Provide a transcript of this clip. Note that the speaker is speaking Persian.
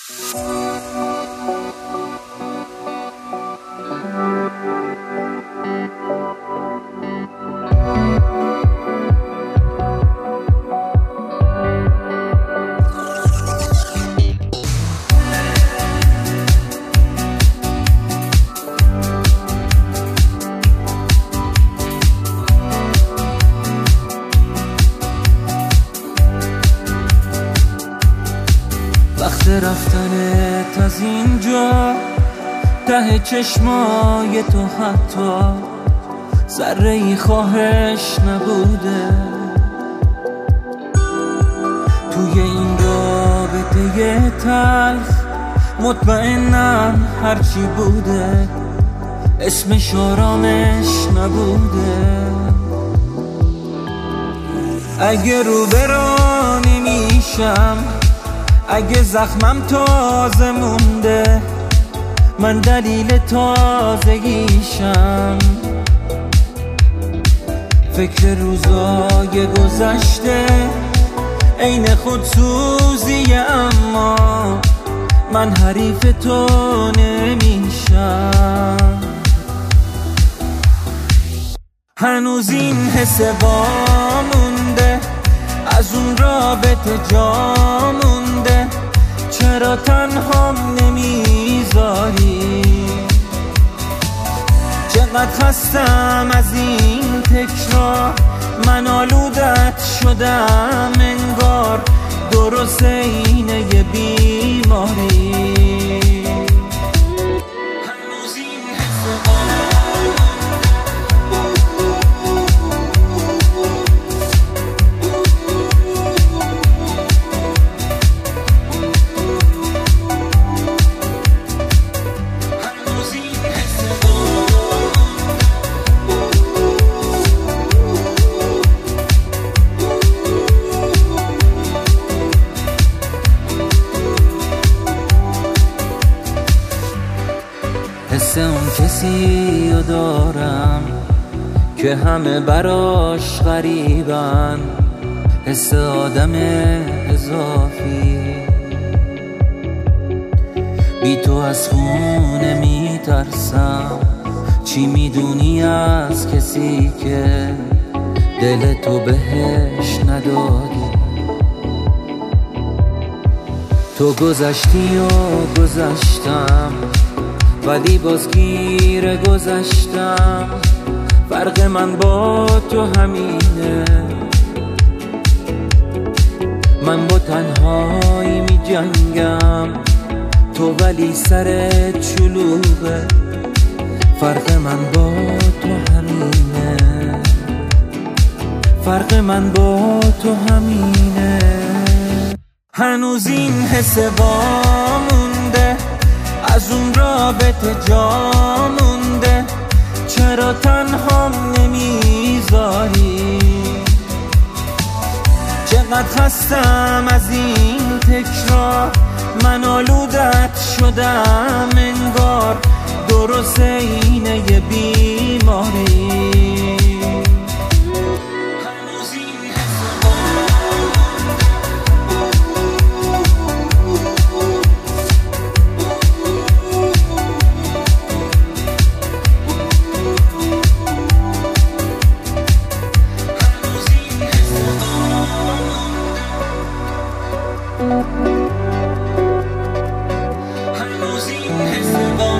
وقت رفتنت از اینجا، ته چشمای تو حتی ذره‌ای خواهش نبوده. توی این رابطه تلخ مطمئنم هرچی بوده اسمش آرامش نبوده. اگه رو برا نمیشم، اگه زخمم تازه مونده، من دلیل تازگیشم. فکر روزای گذشته عین خودسوزیه، اما من حریف تو نمیشم. هنوز این حس وامونده، از اون رابطه جا مونده. چرا تنهام نمیذاری؟ چقدر خستم از این تکرار، من آلودت شدم انگار، درست اینه یه بیماری. حس اون کسی رو دارم که همه براش غریبن، حس آدم اضافی. بی تو از خونه میترسم، چی میدونی از کسی که دل تو بهش ندادی. تو گذشتی و گذشتم، ولی باز گیر گذشتم. فرق من با تو همینه، من با تنهایی می جنگم، تو ولی سرت شلوغه. فرق من با تو همینه، فرق من با تو همینه. هنوز این حس وامونده، از اون رابطه جا مونده. چرا تنهام نمیذاری؟ چقدر خستم از این تکرار، من آلودت شدم انگار، درست اینه یه بیماری. هنوز این حس